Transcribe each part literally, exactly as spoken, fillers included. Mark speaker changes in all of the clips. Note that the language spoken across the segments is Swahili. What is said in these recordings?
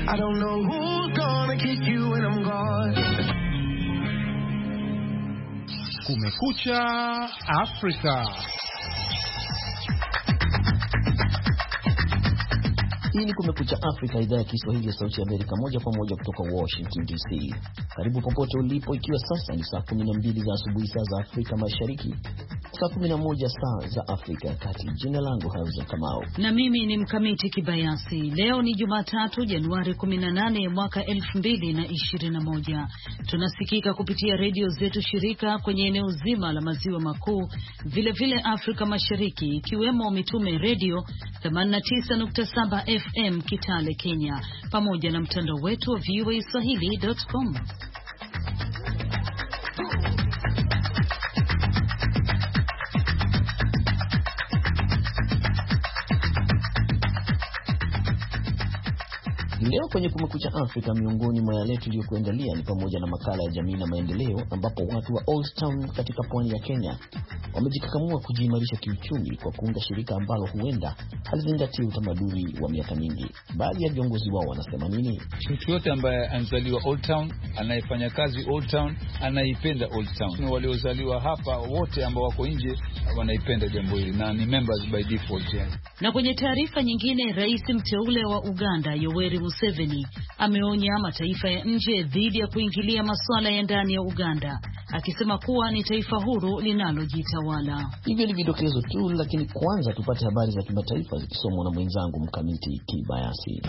Speaker 1: I don't know who's gonna kiss you when I'm gone.
Speaker 2: Kumekucha Afrika.
Speaker 3: Hii ni Kumekucha Afrika, idhaa ya Kiswahili ya Sauti ya Amerika, moja kwa moja kutoka Washington D C. Karibu popote ulipo, ikiwa sasa ni saa kumi na mbili za asubuhi saa za Afrika Mashariki, saa kumi na moja saa za Afrika ya Kati. Jina langu Harrison Kamau.
Speaker 4: Na mimi ni Mkamiti Kibayasi. Leo ni Jumatatu, Januari kumi na nane mwaka elfu mbili na ishirini na moja. Tunasikika kupitia redio zetu shirika kwenye eneo zima la maziwa makuu, vile vile Afrika Mashariki, ikiwemo Mitume Radio themanini na tisa nukta saba F M Kitale, Kenya, pamoja na mtandao wetu wa v o a swahili dot com.
Speaker 3: Leo kwenye Kumekucha Afrika, miongoni mwa yale tuliyokuandalia ni pamoja na makala ya jamii na maendeleo, ambapo watu wa Old Town katika pwani ya Kenya wamejikakamua kujiimarisha kiuchumi kwa kuunda shirika ambalo huenda halizingatii utamaduni wa miaka mingi. Baadhi ya viongozi wao wanasema nini?
Speaker 5: Mtu yote ambaye anazaliwa Old Town, anayefanya kazi Old Town, anaipenda Old Town. Waliozaliwa hapa wote ambao wako nje wanaipenda jambo hili na ni members by default. Yani.
Speaker 4: Na kwenye taarifa nyingine, rais mteule wa Uganda Yoweri Museveni ameonya mataifa ya nje dhidi ya kuingilia masuala ya ndani ya Uganda, akisema kuwa ni taifa huru linalojitawala.
Speaker 3: Hivyo ni vidokezo tu, lakini kwanza tupate habari za kimataifa zikisomwa na mwenzangu Mkamiti Kibayasi.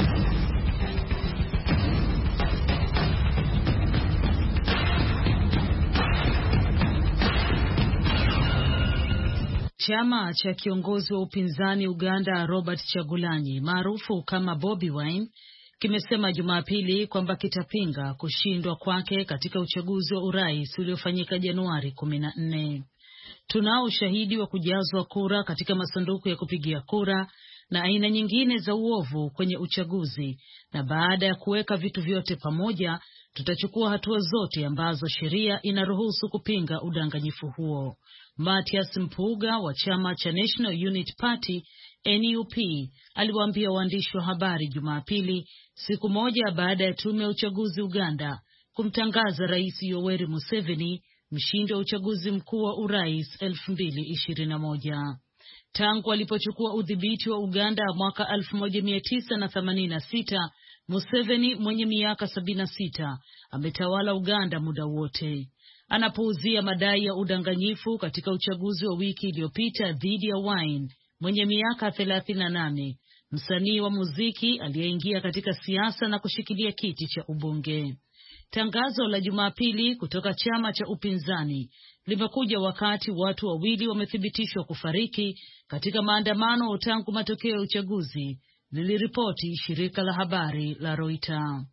Speaker 4: Chama cha kiongozi wa upinzani Uganda Robert Chagulanyi, maarufu kama Bobi Wine, kimesema Jumapili kwamba kitapinga kushindwa kwake katika uchaguzi wa urais uliofanyika Januari kumi na nne. Tunao ushahidi wa kujazwa kura katika masanduku ya kupigia kura na aina nyingine za uovu kwenye uchaguzi, na baada ya kuweka vitu vyote pamoja, tutachukua hatua zote ambazo sheria inaruhusu kupinga udanganyifu huo. Mathias Mpuuga wa chama cha National Unity Party N U P aliwaambia waandishi wa habari Jumapili, siku moja baada ya tume ya uchaguzi Uganda kumtangaza Rais Yoweri Museveni mshindi wa uchaguzi mkuu wa urais elfu mbili ishirini na moja. Tangu alipochukua udhibiti wa Uganda mwaka elfu moja mia tisa themanini na sita, Museveni mwenye miaka sabini na sita ametawala Uganda muda wote. Anapuuzia madai ya udanganyifu katika uchaguzi wa wiki iliyopita dhidi ya Wine mwenye miaka thelathini na nane, msanii wa muziki aliyeingia katika siasa na kushikilia kiti cha ubunge. Tangazo la Jumapili kutoka chama cha upinzani limekuja wakati watu wawili wamethibitishwa kufariki katika maandamano tangu matokeo ya uchaguzi, liliripoti shirika la habari la Reuters.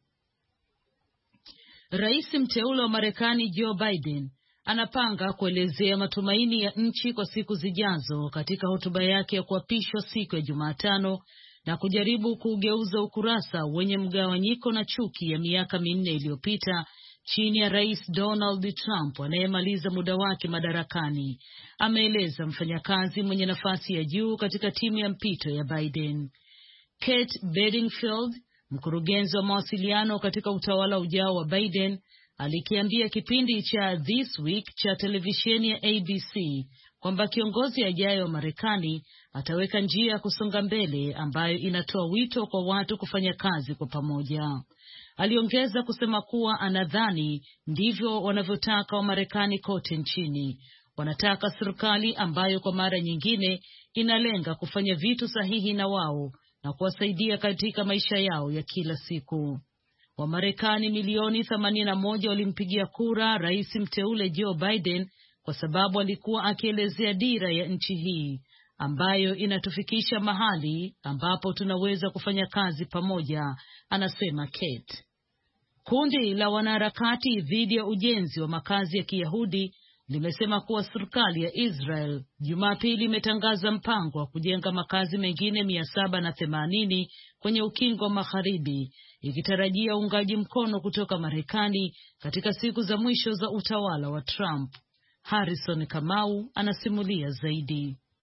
Speaker 4: Rais mteule wa Marekani Joe Biden anapanga kuelezea matumaini ya nchi kwa siku zijazo katika hotuba yake ya kuapishwa siku ya Jumatano, na kujaribu kugeuza ukurasa wenye mgawanyiko na chuki ya miaka minne iliyopita chini ya Rais Donald Trump anayemaliza muda wake madarakani, ameeleza mfanyakazi mwenye nafasi ya juu katika timu ya mpito ya Biden. Kate Bedingfield, mkurugenzi wa mawasiliano katika utawala ujao wa Biden, alikiambia kipindi cha This Week cha televisheni ya A B C kwamba kiongozi ajaye wa Marekani ataweka njia ya kusonga mbele ambayo inatoa wito kwa watu kufanya kazi kwa pamoja. Aliongeza kusema kuwa anadhani ndivyo wanavyotaka wa Marekani kote nchini. Wanataka serikali ambayo kwa mara nyingine inalenga kufanya vitu sahihi na wao na kuwasaidia katika maisha yao ya kila siku. Wamarekani milioni themanini na moja walimpigia kura rais mteule Joe Biden kwa sababu alikuwa akielezea dira ya nchi hii ambayo inatufikisha mahali ambapo tunaweza kufanya kazi pamoja, anasema Kate. Kundi la wanaharakati dhidi ya ujenzi wa makazi ya Kiyahudi limesema kuwa serikali ya Israel Jumapili imetangaza mpango wa kujenga makazi mengine mia saba na themanini kwenye ukingo wa Magharibi, ikitarajia uungaji mkono kutoka Marekani katika siku za mwisho za utawala wa Trump. Harrison Kamau anasimulia zaidi.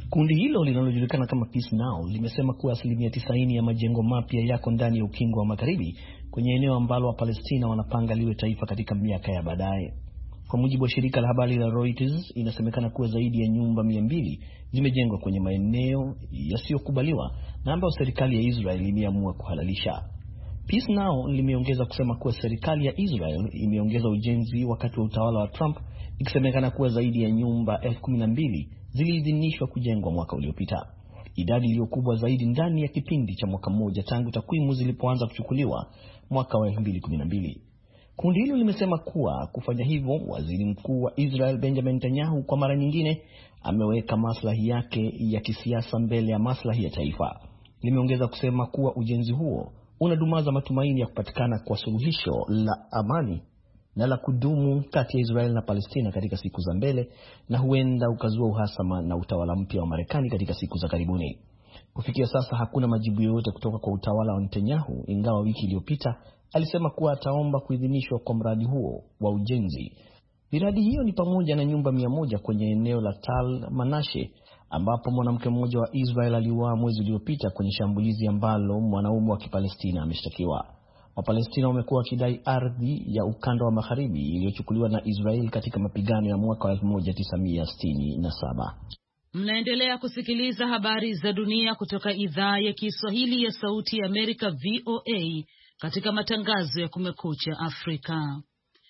Speaker 3: Kundi hilo linalojulikana kama Peace Now limesema kuwa asilimia tisaini ya majengo mapya yako ndani ya ukingo wa magharibi kwenye eneo ambalo Wapalestina wanapanga liwe taifa katika miaka ya baadaye. Kwa mujibu wa shirika la habari la Reuters, inasemekana kuwa zaidi ya nyumba mia mbili zimejengwa kwenye maeneo yasiyokubaliwa na ambayo serikali ya Israel imeamua kuhalalisha. Peace Now limeongeza kusema kuwa serikali ya Israel imeongeza ujenzi wakati wa utawala wa Trump, ikisemekana kuwa zaidi ya nyumba elfu kumi na mbili ziliidhinishwa kujengwa mwaka uliopita, idadi iliyo kubwa zaidi ndani ya kipindi cha mwaka mmoja tangu takwimu zilipoanza kuchukuliwa mwaka wa elfu mbili kumi na mbili. Kundi hilo limesema kuwa kufanya hivyo, waziri mkuu wa Israel Benjamin Netanyahu kwa mara nyingine ameweka maslahi yake ya kisiasa mbele ya maslahi ya taifa. Limeongeza kusema kuwa ujenzi huo unadumaza matumaini ya kupatikana kwa suluhisho la amani na la kudumu kati ya Israel na Palestina katika siku za mbele, na huenda ukazua uhasama na utawala mpya wa Marekani katika siku za karibuni. Kufikia sasa hakuna majibu yoyote kutoka kwa utawala wa Netanyahu, ingawa wiki iliyopita alisema kuwa ataomba kuidhinishwa kwa mradi huo wa ujenzi. Miradi hiyo ni pamoja na nyumba mia moja kwenye eneo la Tal Manashe ambapo mwanamke mmoja wa Israel aliuawa mwezi uliopita kwenye shambulizi ambalo mwanaume wa Kipalestina ameshtakiwa. Wapalestina wamekuwa wakidai ardhi ya ukanda wa magharibi iliyochukuliwa na Israel katika mapigano ya mwaka wa elfu moja tisa mia sitini na saba.
Speaker 4: Mnaendelea kusikiliza habari za dunia kutoka idhaa ya Kiswahili ya Sauti ya Amerika V O A katika matangazo ya Kumekucha Afrika.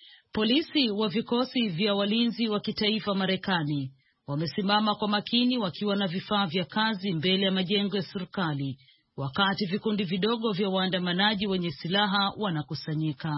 Speaker 4: Polisi wa vikosi vya walinzi wa kitaifa Marekani wamesimama kwa makini wakiwa na vifaa vya kazi mbele ya majengo ya serikali wakati vikundi vidogo vya waandamanaji wenye silaha wanakusanyika.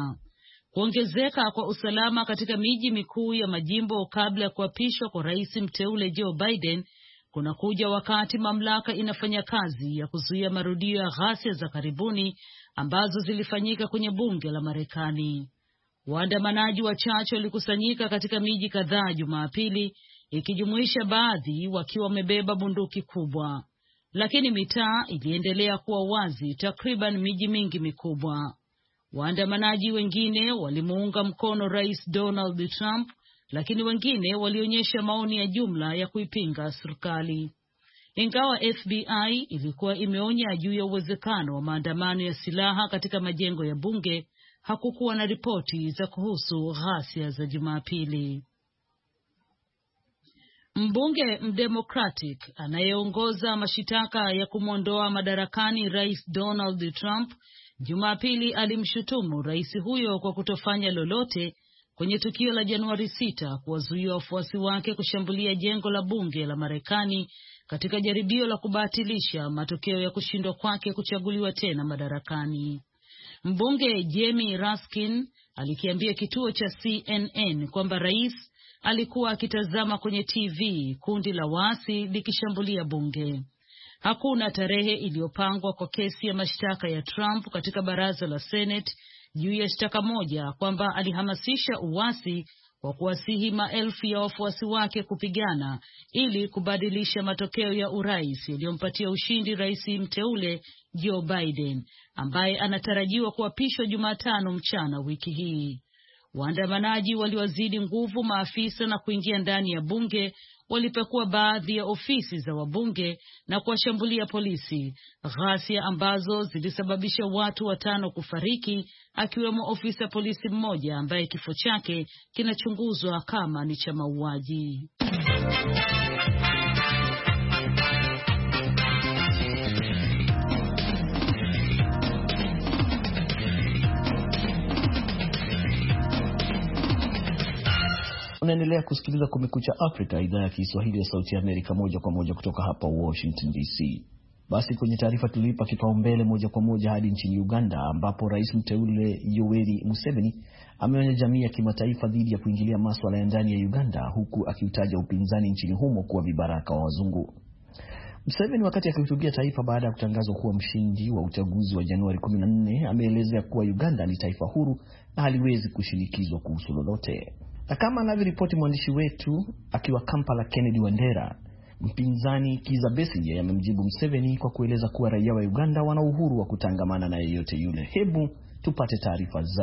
Speaker 4: Kuongezeka kwa usalama katika miji mikuu ya majimbo kabla ya kuapishwa kwa rais mteule Joe Biden kunakuja wakati mamlaka inafanya kazi ya kuzuia marudio ya ghasia za karibuni ambazo zilifanyika kwenye bunge la Marekani. Waandamanaji wachache walikusanyika katika miji kadhaa Jumapili, ikijumuisha baadhi wakiwa wamebeba bunduki kubwa, lakini mitaa iliendelea kuwa wazi takriban miji mingi mikubwa. Waandamanaji wengine walimuunga mkono Rais Donald Trump, lakini wengine walionyesha maoni ya jumla ya kuipinga serikali. Ingawa F B I ilikuwa imeonya juu ya uwezekano wa maandamano ya silaha katika majengo ya bunge, hakukuwa na ripoti za kuhusu ghasia za Jumapili. Mbunge mdemocratic anayeongoza mashitaka ya kumwondoa madarakani Rais Donald Trump Jumapili alimshutumu rais huyo kwa kutofanya lolote kwenye tukio la Januari sita kuwazuia wafuasi wake kushambulia jengo la bunge la Marekani katika jaribio la kubatilisha matokeo ya kushindwa kwake kuchaguliwa tena madarakani. Mbunge Jamie Raskin alikiambia kituo cha C N N kwamba rais alikuwa akitazama kwenye T V kundi la waasi likishambulia bunge. Hakuna tarehe iliyopangwa kwa kesi ya mashtaka ya Trump katika baraza la Senate juu ya shtaka moja kwamba alihamasisha uasi kwa kuwasihi maelfu ya wafuasi wake kupigana ili kubadilisha matokeo ya urais yaliyompatia ushindi rais mteule Joe Biden, ambaye anatarajiwa kuapishwa Jumatano mchana wiki hii. Waandamanaji waliwazidi nguvu maafisa na kuingia ndani ya bunge, walipekua baadhi ya ofisi za wabunge na kuwashambulia polisi, ghasia ambazo zilisababisha watu watano kufariki, akiwemo ofisa polisi mmoja ambaye kifo chake kinachunguzwa kama ni cha mauaji.
Speaker 3: Unaendelea kusikiliza Kumekucha Afrika, idhaa ya Kiswahili ya Sauti ya Amerika, moja kwa moja kutoka hapa Washington D C. Basi kwenye taarifa tulipa kipaumbele moja kwa moja hadi nchini Uganda, ambapo rais mteule Yoweri Museveni ameonya jamii ya kimataifa dhidi ya kuingilia masuala ya ndani ya Uganda, huku akiutaja upinzani nchini humo kuwa vibaraka wa wazungu. Museveni, wakati akihutubia taifa baada ya kutangazwa kuwa mshindi wa uchaguzi wa Januari kumi na nne, ameelezea kuwa Uganda ni taifa huru na haliwezi kushinikizwa kuhusu lolote. Na kama anavyoripoti mwandishi wetu akiwa Kampala Kennedy Wandera, mpinzani Kizza Besigye amemjibu Museveni kwa kueleza kuwa raia wa Uganda wana uhuru wa kutangamana na yeyote yule. Hebu tupate taarifa zaidi.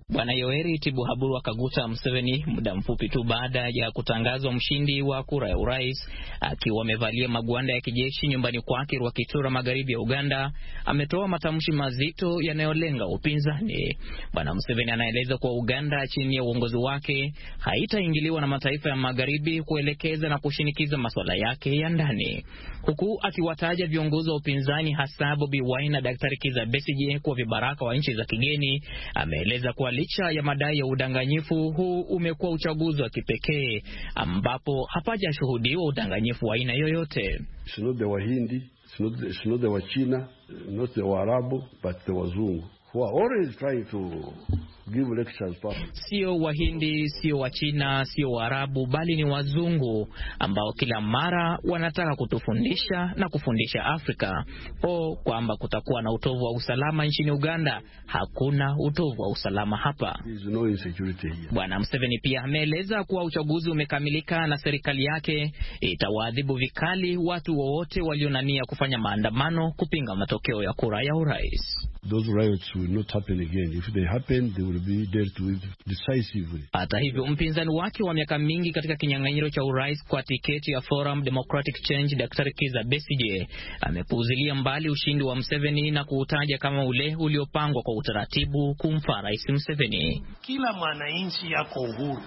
Speaker 6: Bwana Yoweri Tibuhaburwa Kaguta Museveni, muda mfupi tu baada ya kutangazwa mshindi wa kura ya urais, akiwa amevalia magwanda ya kijeshi nyumbani kwake Rwakitura, magharibi ya Uganda, ametoa matamshi mazito yanayolenga upinzani. Bwana Museveni anaeleza kuwa Uganda chini ya uongozi wake haitaingiliwa na mataifa ya magharibi kuelekeza na kushinikiza masuala yake ya ndani, huku akiwataja viongozi wa upinzani hasa Bobi Wine na Daktari Kizza Besigye kuwa vibaraka wa nchi za kigeni. Ameeleza kuwa licha ya madai ya udanganyifu, huu umekuwa uchaguzi wa kipekee ambapo hapajashuhudiwa udanganyifu wa aina yoyote.
Speaker 7: Sio the Wahindi, sio the Wachina, not the Waarabu, but the Wazungu who are always trying to give lectures.
Speaker 6: Sio Wahindi, sio Wachina, sio Waarabu, bali ni wazungu ambao kila mara wanataka kutufundisha na kufundisha Afrika o kwamba kutakuwa na utovu wa usalama nchini Uganda. Hakuna utovu wa usalama hapa.
Speaker 7: No insecurity here.
Speaker 6: Bwana Museveni pia ameeleza kuwa uchaguzi umekamilika na serikali yake itawaadhibu vikali watu wote walionania kufanya maandamano kupinga matokeo ya kura ya urais.
Speaker 7: Those riots will not happen again. If they happen, they will be dealt with decisively.
Speaker 6: Hata hivyo, mpinzani wake wa miaka mingi katika kinyang'anyiro cha urais kwa tiketi ya Forum Democratic Change, Daktari Kizza Besigye, amepuuzilia mbali ushindi wa Museveni na kuutaja kama ule uliopangwa kwa utaratibu kumfaa Rais Museveni.
Speaker 8: Kila mwananchi yako uhuru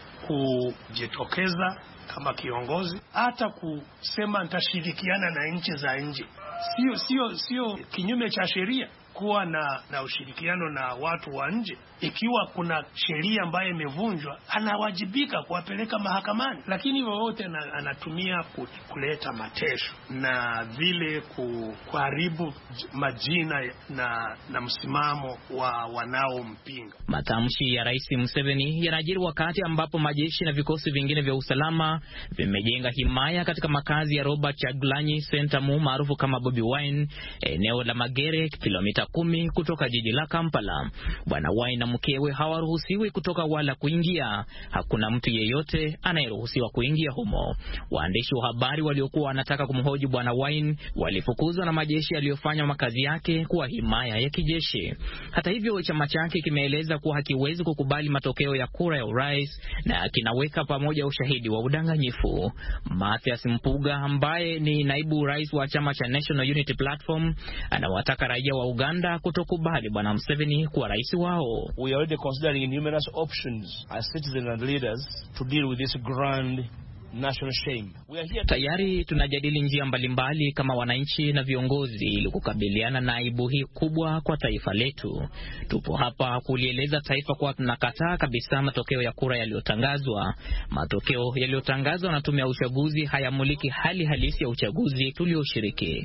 Speaker 8: kujitokeza kama kiongozi, hata kusema nitashirikiana na nchi za nje. Sio sio sio kinyume cha sheria kuwa na na ushirikiano na watu wa nje. Ikiwa kuna sheria ambayo imevunjwa, anawajibika kuwapeleka mahakamani, lakini wote anatumia kuleta matesho na vile kuharibu majina na na msimamo wa wanaompinga.
Speaker 6: Matamshi ya Rais Museveni yanajiri wakati ambapo majeshi na vikosi vingine vya usalama vimejenga himaya katika makazi ya Robert Kyagulanyi Ssentamu maarufu kama Bobi Wine, eneo la Magere, kilomita kumi kutoka jiji la Kampala. Bwana Wine na mkewe hawaruhusiwi kutoka wala kuingia. Hakuna mtu yeyote anayeruhusiwa kuingia humo. Waandishi wa habari waliokuwa wanataka kumhoji Bwana Wine walifukuzwa na majeshi yaliyofanya makazi yake kuwa himaya ya kijeshi. Hata hivyo, chama chake kimeeleza kuwa hakiwezi kukubali matokeo ya kura ya urais na kinaweka pamoja ushahidi wa udanganyifu. Mathias Mpuga, ambaye ni naibu rais wa chama cha National Unity Platform, anawataka raia wa Uganda kutokubali Bwana Museveni kuwa rais wao.
Speaker 9: We are already considering numerous options as citizens and leaders to deal with this grand national shame. We are here
Speaker 6: tayari tunajadili njia mbalimbali kama wananchi na viongozi ili kukabiliana na aibu hii kubwa kwa taifa letu. Tupo hapa kulieleza taifa kwa tunakataa kabisa matokeo ya kura yaliyotangazwa. Matokeo yaliyotangazwa na tume ya uchaguzi hayamuliki hali halisi ya uchaguzi tulioshiriki.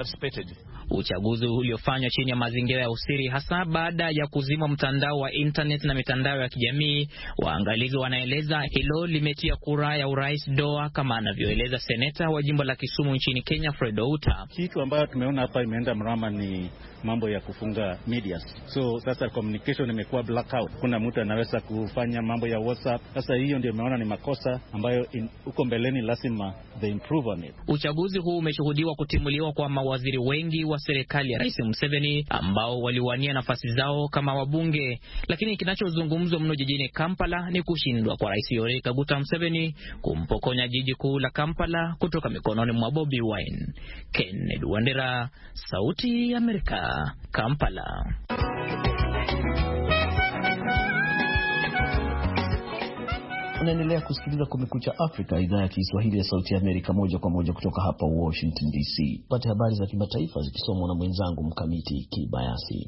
Speaker 6: Uchaguzi uliofanywa chini ya mazingira ya usiri, hasa baada ya kuzima mtandao wa internet na mitandao ya kijamii. Waangalizi wanaeleza hilo limetia kura ya urais doa, kama anavyoeleza seneta wa jimbo la Kisumu nchini Kenya, Fred Outa.
Speaker 10: Kitu ambayo tumeona hapa imeenda mrama ni mambo ya kufunga media. So sasa communication imekuwa blackout. Kuna mtu anaweza kufanya mambo ya WhatsApp. Sasa hiyo ndio imeona ni makosa ambayo uko mbeleni lazima they improve on it.
Speaker 6: Uchaguzi huu umeshuhudiwa kutimuliwa kwa mawaziri wengi wa serikali ya Rais Museveni ambao waliwania nafasi zao kama wabunge, lakini kinachozungumzwa mno jijini Kampala ni kushindwa kwa Rais Yoweri Kaguta Museveni kumpokonya jiji kuu la Kampala kutoka mikononi mwa Bobi Wine. Kennedy Wandera, Sauti ya Amerika, Kampala.
Speaker 3: Unaendelea kusikiliza Kumekucha Afrika, idhaa ya Kiswahili ya Sauti ya Amerika, moja kwa moja kutoka hapa Washington D C. Pate habari za kimataifa zikisomwa na mwenzangu Mkamiti Kibayasi.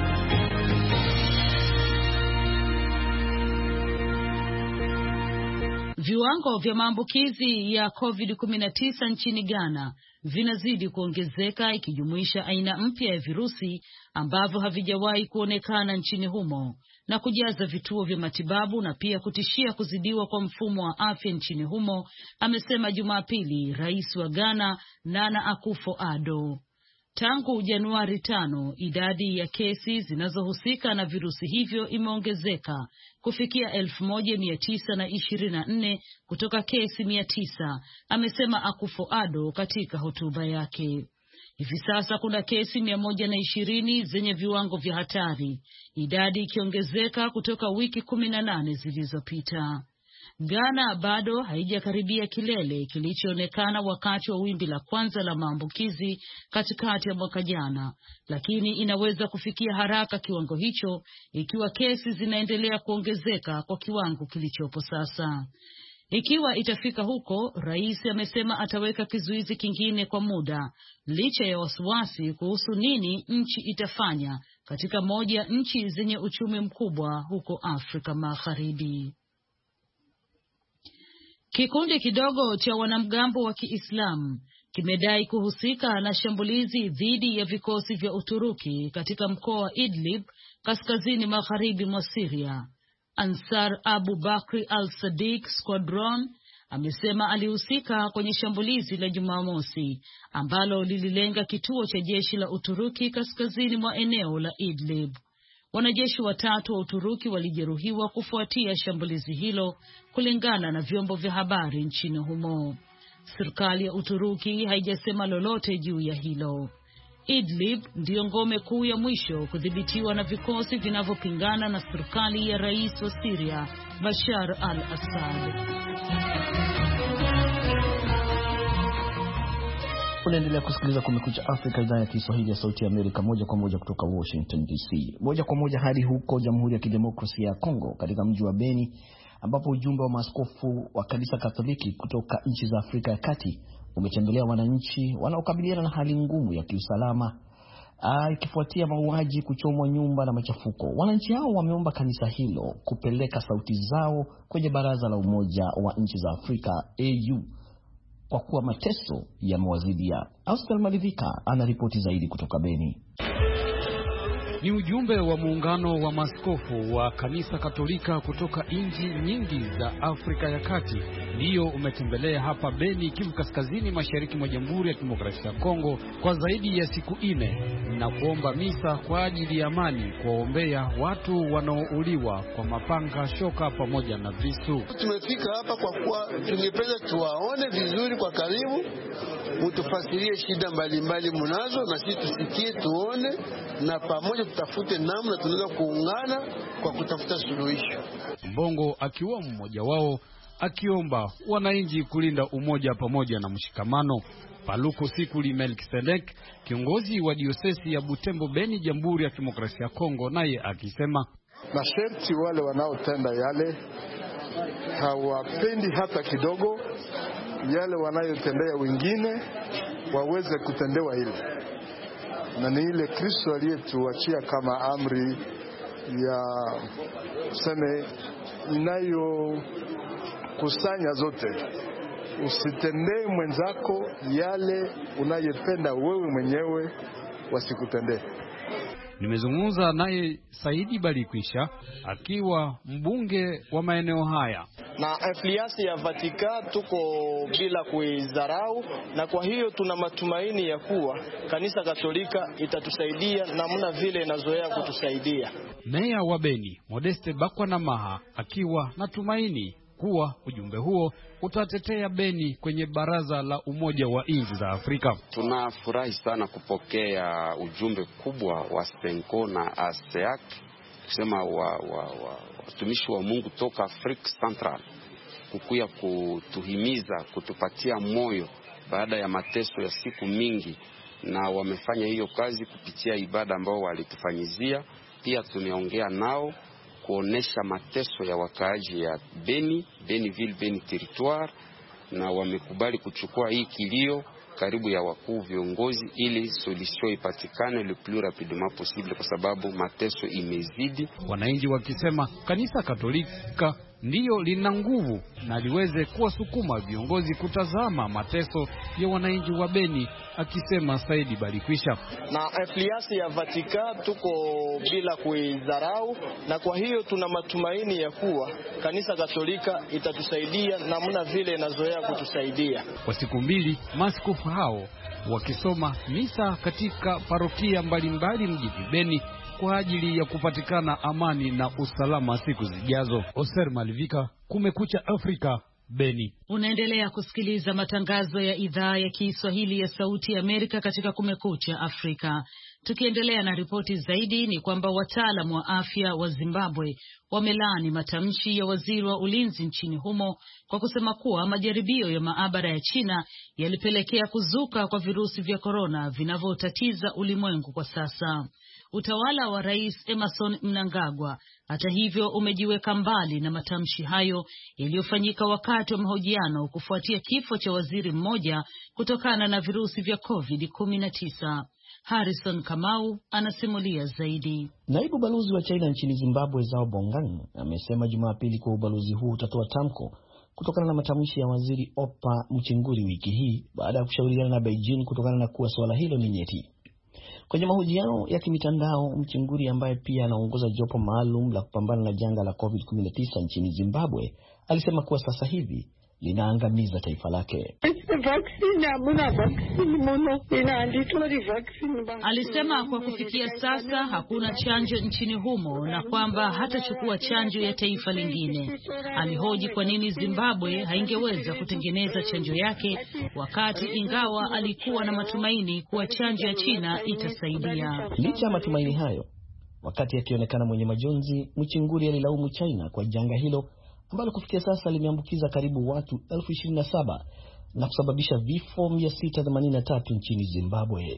Speaker 4: Viwango vya maambukizi ya covid kumi na tisa nchini Ghana vinazidi kuongezeka, ikijumuisha aina mpya ya virusi ambavyo havijawahi kuonekana nchini humo na kujaza vituo vya matibabu na pia kutishia kuzidiwa kwa mfumo wa afya nchini humo, amesema Jumapili Rais wa Ghana Nana Akufo-Addo. Tangu Januari tano, idadi ya kesi zinazohusika na virusi hivyo imeongezeka kufikia elfu moja mia tisa na ishirini na nne kutoka kesi mia tisa, amesema Akufo-Addo katika hotuba yake. Hivi sasa kuna kesi mia moja na ishirini zenye viwango vya hatari, idadi ikiongezeka kutoka wiki kumi na nane zilizopita. Ghana bado haijakaribia kilele kilichoonekana wakati wa wimbi la kwanza la maambukizi katikati ya mwaka jana, lakini inaweza kufikia haraka kiwango hicho ikiwa kesi zinaendelea kuongezeka kwa kiwango kilichopo sasa. Ikiwa itafika huko, rais amesema ataweka kizuizi kingine kwa muda, licha ya wasiwasi kuhusu nini nchi itafanya katika moja nchi zenye uchumi mkubwa huko Afrika Magharibi. Kikundi kidogo cha wanamgambo wa Kiislamu kimedai kuhusika na shambulizi dhidi ya vikosi vya Uturuki katika mkoa wa Idlib kaskazini magharibi mwa Syria. Ansar Abu Bakri al-Sadiq Squadron amesema alihusika kwenye shambulizi la Jumamosi ambalo lililenga kituo cha jeshi la Uturuki kaskazini mwa eneo la Idlib. Wanajeshi watatu wa Uturuki walijeruhiwa kufuatia shambulizi hilo, kulingana na vyombo vya habari nchini humo. Serikali ya Uturuki haijasema lolote juu ya hilo. Idlib ndiyo ngome kuu ya mwisho kudhibitiwa na vikosi vinavyopingana na serikali ya rais wa Syria Bashar al-Assad.
Speaker 3: Unaendelea kusikiliza Kumekucha Afrika, idhaa ya Kiswahili ya Sauti ya Amerika, moja kwa moja kutoka Washington D C. Moja kwa moja hadi huko Jamhuri ya Kidemokrasia ya Kongo, katika mji wa Beni, ambapo ujumbe wa maaskofu wa kanisa Katoliki kutoka nchi za Afrika ya Kati umetembelea wananchi wanaokabiliana na hali ngumu ya kiusalama ikifuatia mauaji, kuchomwa nyumba na machafuko. Wananchi hao wameomba kanisa hilo kupeleka sauti zao kwenye Baraza la Umoja wa Nchi za Afrika A U kwa kuwa mateso yamewazidia. Austel Malivika ana ripoti zaidi kutoka Beni.
Speaker 2: Ni ujumbe wa muungano wa maaskofu wa kanisa Katolika kutoka nchi nyingi za Afrika ya Kati ndio umetembelea hapa Beni, Kivu Kaskazini, mashariki mwa Jamhuri ya Kidemokrasia ya Kongo kwa zaidi ya siku nne, na kuomba misa kwa ajili ya amani, kuombea watu wanaouliwa kwa mapanga, shoka pamoja na visu.
Speaker 11: Tumefika hapa kwa kuwa tungependa tuwaone vizuri kwa karibu, mutufasirie shida mbalimbali munazo na sisi tusikie tuone, na pamoja tutafute namna tunaweza kuungana kwa kutafuta suluhisho.
Speaker 2: Mbongo akiwa mmoja wao, akiomba wananchi kulinda umoja pamoja na mshikamano. Paluku Sikuli Melkisedek, kiongozi wa diosesi ya Butembo Beni, Jamhuri ya Kidemokrasia ya Kongo, naye akisema
Speaker 12: masharti wale wanaotenda yale hawapendi hata kidogo yale wanayotendea wengine waweze kutendewa ile, na ni ile Kristo aliyetuachia kama amri ya seme inayo kusanya zote. Usitendee mwenzako yale unayependa wewe mwenyewe wasikutendee.
Speaker 2: Nimezungumza naye Saidi Balikwisha, akiwa mbunge wa maeneo haya.
Speaker 13: Na influence ya Vatican tuko bila kuidharau, na kwa hiyo tuna matumaini ya kuwa kanisa Katolika itatusaidia namna vile inazoea kutusaidia.
Speaker 2: Meya wa Beni Modeste Bakwanamaha akiwa na tumaini kuwa ujumbe huo utatetea Beni kwenye Baraza la Umoja wa Nchi za Afrika.
Speaker 14: Tunafurahi sana kupokea ujumbe kubwa wa Senko na ASEAC, kusema wa watumishi wa, wa, wa Mungu toka Afrika Central, kukuya kutuhimiza, kutupatia moyo baada ya mateso ya siku mingi, na wamefanya hiyo kazi kupitia ibada ambao walitufanyizia. Pia tumeongea nao kuonesha mateso ya wakaaji ya Beni, Beniville, Beni territoire, na wamekubali kuchukua hii kilio karibu ya wakuu viongozi ili solution ipatikane le plus rapidement possible, kwa sababu mateso imezidi.
Speaker 2: Wananchi wakisema kanisa Katolika ndiyo lina nguvu na liweze kuwasukuma viongozi kutazama mateso ya wananchi wa Beni, akisema Saidi Balikwisha.
Speaker 13: Na influence ya Vatican tuko bila kuidharau, na kwa hiyo tuna matumaini ya kuwa kanisa Katolika itatusaidia namna vile inazoea kutusaidia.
Speaker 2: Kwa siku mbili maaskofu hao wakisoma misa katika parokia mbalimbali mjini Beni kwa ajili ya kupatikana amani na usalama siku zijazo. Oser Malivika, Kumekucha Afrika, Beni.
Speaker 4: Unaendelea kusikiliza matangazo ya idhaa ya Kiswahili ya Sauti ya Amerika katika Kumekucha Afrika. Tukiendelea na ripoti zaidi ni kwamba wataalamu wa afya wa Zimbabwe wamelaani matamshi ya waziri wa ulinzi nchini humo kwa kusema kuwa majaribio ya maabara ya China yalipelekea kuzuka kwa virusi vya korona vinavyotatiza ulimwengu kwa sasa. Utawala wa Rais Emerson Mnangagwa hata hivyo umejiweka mbali na matamshi hayo yaliyofanyika wakati wa mahojiano kufuatia kifo cha waziri mmoja kutokana na virusi vya covid kumi na tisa. Harrison Kamau anasimulia zaidi.
Speaker 3: Naibu balozi wa China nchini Zimbabwe Zhao Bongang amesema Jumapili kuwa ubalozi huu utatoa tamko kutokana na matamshi ya waziri Opa Mchinguri wiki hii baada ya kushauriana na Beijing kutokana na kuwa suala hilo ni nyeti. Kwenye mahojiano ya kimitandao, Mchinguri ambaye pia anaongoza jopo maalum la kupambana na janga la covid kumi na tisa nchini Zimbabwe alisema kuwa sasa hivi linaangamiza taifa lake.
Speaker 4: Alisema kwa kufikia sasa hakuna chanjo nchini humo na kwamba hatachukua chanjo ya taifa lingine. Alihoji kwa nini Zimbabwe haingeweza kutengeneza chanjo yake wakati ingawa alikuwa na matumaini kuwa chanjo ya China itasaidia.
Speaker 3: Licha ya matumaini hayo, wakati akionekana mwenye majonzi, Mchinguri alilaumu China kwa janga hilo ambalo kufikia sasa limeambukiza karibu watu elfu ishirini na saba na kusababisha vifo mia sita themanini na tatu nchini Zimbabwe.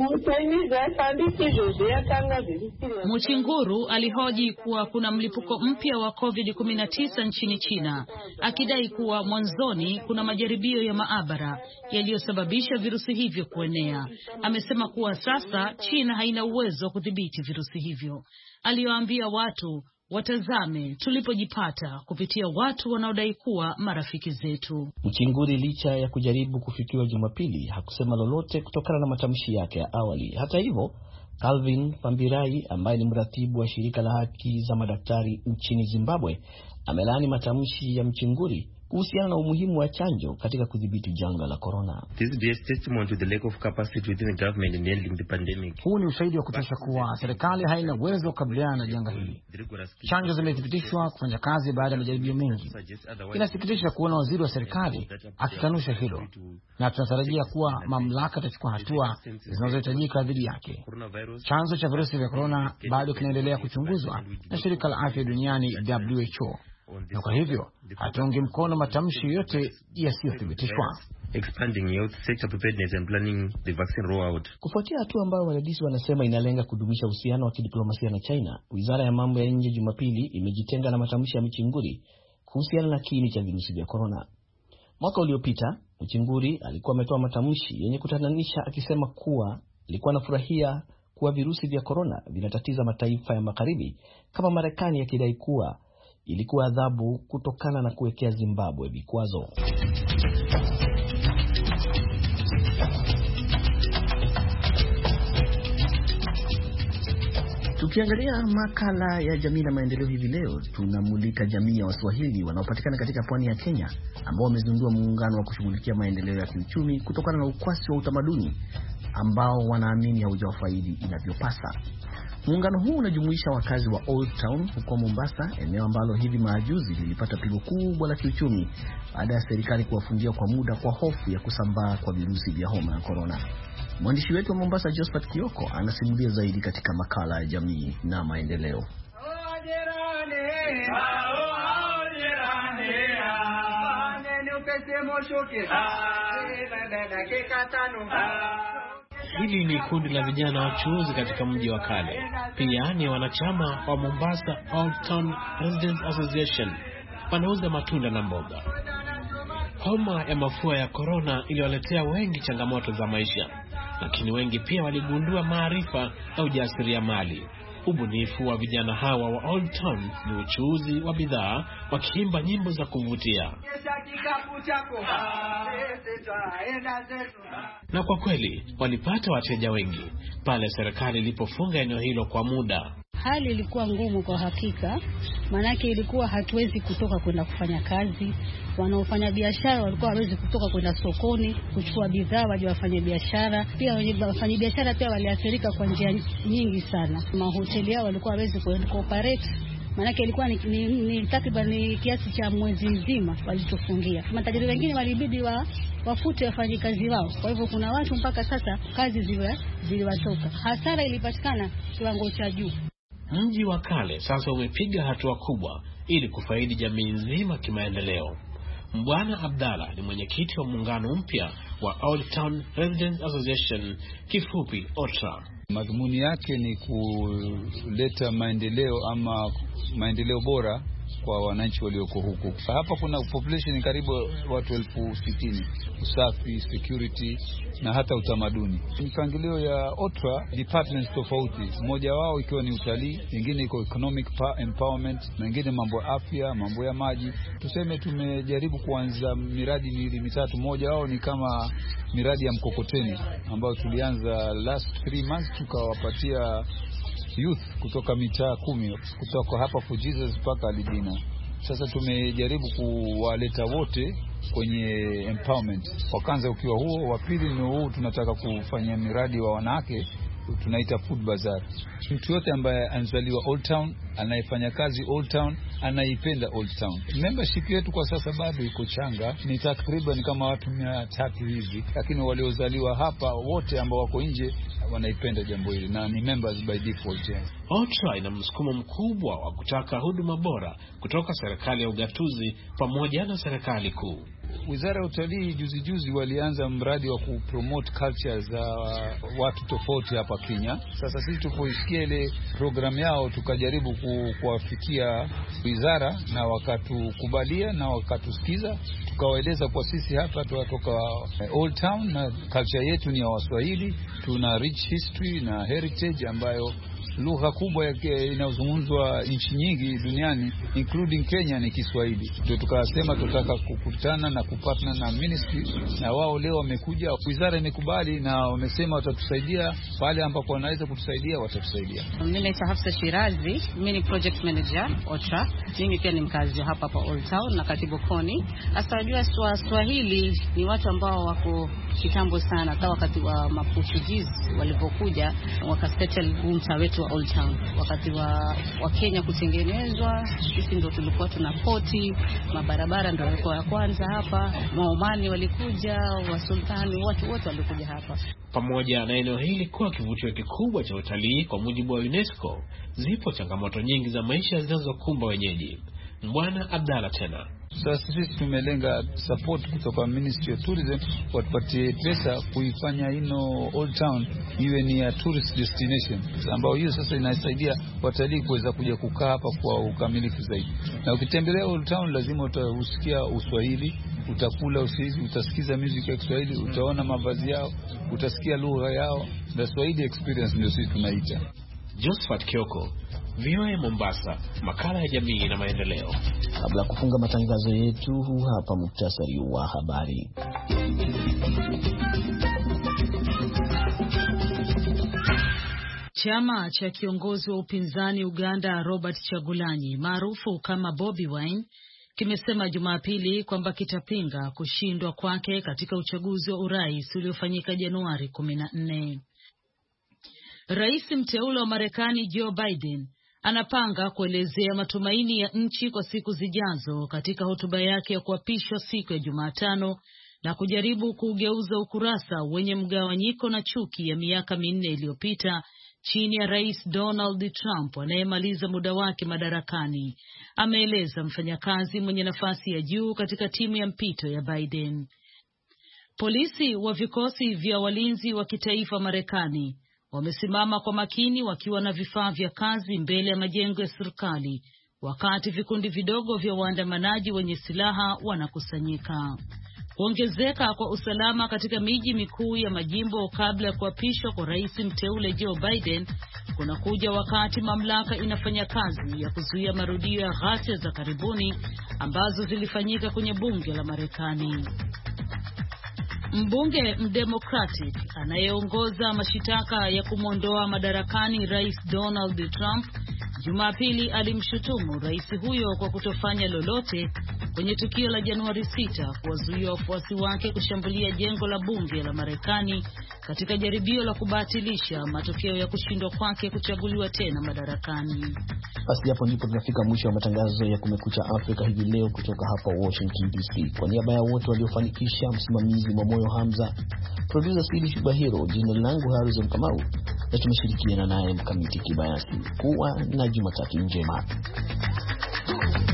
Speaker 4: Mchinguru alihoji kuwa kuna mlipuko mpya wa covid kumi na tisa nchini China, akidai kuwa mwanzoni kuna majaribio ya maabara yaliyosababisha virusi hivyo kuenea. Amesema kuwa sasa China haina uwezo wa kudhibiti virusi hivyo. Aliwaambia watu watazame tulipojipata kupitia watu wanaodai kuwa marafiki zetu.
Speaker 3: Mchinguri licha ya kujaribu kufikiwa Jumapili hakusema lolote kutokana na matamshi yake ya awali. Hata hivyo, Calvin Fambirai ambaye ni mratibu wa shirika la haki za madaktari nchini Zimbabwe amelaani matamshi ya Mchinguri kuhusiana na umuhimu wa chanjo katika kudhibiti janga la corona.
Speaker 15: Huu ni ushahidi wa kutosha kuwa serikali haina uwezo wa kukabiliana na janga hili. Chanjo zimethibitishwa kufanya kazi baada ya majaribio mengi. Inasikitisha kuona waziri wa serikali akikanusha hilo, na tunatarajia kuwa mamlaka itachukua hatua zinazohitajika dhidi yake. Chanzo cha virusi vya corona bado kinaendelea kuchunguzwa na shirika la afya duniani W H O. Na kwa hivyo hatuungi mkono matamshi yote yasiyothibitishwa.
Speaker 3: Kufuatia hatua ambayo wadadisi wanasema inalenga kudumisha uhusiano wa kidiplomasia na China, Wizara ya Mambo ya Nje Jumapili imejitenga na matamshi ya Mchinguri kuhusiana na kiini cha virusi vya corona. Mwaka uliopita, Mchinguri alikuwa ametoa matamshi yenye kutatanisha akisema kuwa alikuwa anafurahia kuwa virusi vya corona vinatatiza mataifa ya magharibi kama Marekani, yakidai kuwa ilikuwa adhabu kutokana na kuwekea Zimbabwe vikwazo. Tukiangalia makala ya jamii na maendeleo hivi leo, tunamulika jamii ya Waswahili wanaopatikana katika pwani ya Kenya ambao wamezindua muungano wa kushughulikia maendeleo ya kiuchumi kutokana na ukwasi wa utamaduni ambao wanaamini haujawafaidi inavyopasa. Muungano huu unajumuisha wakazi wa Old Town huko Mombasa, eneo ambalo hivi majuzi lilipata pigo kubwa la kiuchumi baada ya serikali kuwafungia kwa muda kwa hofu ya kusambaa kwa virusi vya homa ya corona. Mwandishi wetu wa Mombasa Josephat Kioko anasimulia zaidi katika makala ya jamii na maendeleo.
Speaker 16: Hili ni kundi la vijana wachuuzi katika mji wa kale. Pia ni wanachama wa Mombasa Old Town Residents Association. Wanauza matunda na mboga. Homa ya mafua ya corona iliwaletea wengi changamoto za maisha, lakini wengi pia waligundua maarifa na ujasiriamali. Ubunifu wa vijana hawa wa Old Town ni uchuuzi wa bidhaa, wakiimba nyimbo za kuvutia. Na kwa kweli walipata wateja wengi pale serikali ilipofunga eneo hilo kwa muda.
Speaker 17: Hali ilikuwa ngumu kwa hakika, manake ilikuwa hatuwezi kutoka kwenda kufanya kazi. Wanaofanya biashara walikuwa hawezi kutoka kwenda sokoni kuchukua bidhaa waje wafanye biashara. Pia wafanya biashara pia waliathirika kwa njia nyingi sana. Mahoteli yao walikuwa hawezi kuoperate Maana ilikuwa ni, ni, ni takriban ni kiasi cha mwezi mzima walitufungia. Matajiri wengine walibidi wa wafute wafanyikazi wao. Kwa hivyo kuna watu mpaka sasa kazi zile ziliwatoka. Hasara ilipatikana kiwango cha juu.
Speaker 16: Mji wa kale sasa umepiga hatua kubwa ili kufaidi jamii nzima kimaendeleo. Mbwana Abdalla ni mwenyekiti wa muungano mpya wa Old Town Residents Association, kifupi OTRA.
Speaker 5: Madhumuni yake ni kuleta maendeleo ama maendeleo bora kwa wananchi walioko huku. Hapa kuna population karibu watu elfu sitini. Usafi, security na hata utamaduni. Mipangilio ya OTRA departments tofauti, mmoja wao ikiwa ni utalii, nyingine iko economic empowerment, na nyingine mambo ya afya, mambo ya maji. Tuseme tumejaribu kuanza miradi miwili mitatu. Mmoja wao ni kama miradi ya mkokoteni ambayo tulianza last three months, tukawapatia youth kutoka mitaa kumi kutoka hapa For Jesus mpaka Lidina. Sasa tumejaribu kuwaleta wote kwenye empowerment. Wakanza ukiwa huo, wa pili ni huu, tunataka kufanya miradi wa wanawake, tunaita food bazaar. Mtu yote ambaye anazaliwa Old Town, anayefanya kazi Old Town, anaipenda Old Town. Membership yetu kwa sasa bado iko changa, ni takriban kama watu mia tatu hivi, lakini waliozaliwa hapa wote ambao wako nje wanaipenda jambo hili na ni members by default. Yeah.
Speaker 16: OTRA ina msukumo mkubwa wa kutaka huduma bora kutoka serikali ya ugatuzi pamoja na serikali kuu.
Speaker 5: Wizara ya Utalii juzi juzi walianza mradi wa kupromote culture za watu tofauti hapa Kenya. Sasa sisi tupoisikia ile program yao, tukajaribu kuwafikia wizara na wakatukubalia na wakatusikiza. Tukawaeleza kwa sisi hapa tunatoka Old Town na culture yetu ni ya Waswahili, tuna rich history na heritage ambayo lugha kubwa inayozungumzwa nchi nyingi duniani including Kenya ni Kiswahili. Ndio tukasema tutaka kukutana na kupatana na ministry, na wao leo wamekuja, wizara imekubali na wamesema watatusaidia pale ambapo wanaweza kutusaidia, watatusaidia.
Speaker 18: Mimi ni Hafsa Shirazi, mimi ni project manager OTRA. Mimi pia ni mkazi hapa hapa Old Town na katibu koni. Hasa unajua Swahili ni watu ambao wako kitambo sana, hata wakati wa Maportuguese walipokuja wakasettle mtaa wetu wa Old Town. Wakati wa, wa Kenya kutengenezwa, sisi ndio tulikuwa tuna poti, mabarabara ndio yalikuwa ya kwanza hapa. Maomani walikuja, wasultani, watu wote walikuja hapa.
Speaker 16: Pamoja na eneo hili kuwa kivutio kikubwa cha utalii kwa mujibu wa UNESCO, zipo changamoto nyingi za maisha zinazokumba wenyeji. Mbwana Abdalla tena.
Speaker 5: Sasa sisi tumelenga support kutoka Ministry of Tourism, watupatie pesa kuifanya ino Old Town iwe ni ya tourist destination, ambao hiyo sasa inasaidia watalii kuweza kuja kukaa hapa kwa ukamilifu zaidi. Na ukitembelea Old Town lazima utasikia Uswahili, utakula Uswahili, utasikiza music ya Kiswahili, utaona mavazi yao, utasikia lugha yao. The Swahili experience ndio sisi tunaita.
Speaker 16: Josephat Kioko, V O A Mombasa, makala ya jamii na maendeleo.
Speaker 3: Kabla kufunga matangazo yetu, hapa muktasari wa habari.
Speaker 4: Chama cha kiongozi wa upinzani Uganda Robert Chagulanyi maarufu kama Bobi Wine kimesema Jumapili kwamba kitapinga kushindwa kwake katika uchaguzi wa urais uliofanyika Januari kumi na nne. Rais mteule wa Marekani Joe Biden anapanga kuelezea matumaini ya nchi kwa siku zijazo katika hotuba yake ya kuapishwa siku ya Jumatano na kujaribu kugeuza ukurasa wenye mgawanyiko na chuki ya miaka minne iliyopita chini ya Rais Donald Trump anayemaliza muda wake madarakani, ameeleza mfanyakazi mwenye nafasi ya juu katika timu ya mpito ya Biden. Polisi wa vikosi vya walinzi wa kitaifa Marekani wamesimama kwa makini wakiwa na vifaa vya kazi mbele ya majengo ya serikali wakati vikundi vidogo vya waandamanaji wenye silaha wanakusanyika. Kuongezeka kwa usalama katika miji mikuu ya majimbo kabla ya kuapishwa kwa rais mteule Joe Biden kunakuja wakati mamlaka inafanya kazi ya kuzuia marudio ya ghasia za karibuni ambazo zilifanyika kwenye bunge la Marekani. Mbunge mdemokratic anayeongoza mashitaka ya kumwondoa madarakani Rais Donald Trump Jumapili alimshutumu rais huyo kwa kutofanya lolote kwenye tukio la Januari sita kuwazuia wafuasi wake kushambulia jengo la bunge la Marekani katika jaribio la kubatilisha matokeo ya kushindwa kwake kuchaguliwa tena madarakani.
Speaker 3: Basi hapo ndipo tunafika mwisho wa matangazo ya Kumekucha Afrika hivi leo kutoka hapa Washington D C. Kwa niaba ya wote waliofanikisha, msimamizi Mwamoyo Hamza, producer Sidi Shubahiro, jina langu Harrison Kamau, na tumeshirikiana naye Mkamiti Kibayasi. Kuwa na Jumatatu njema.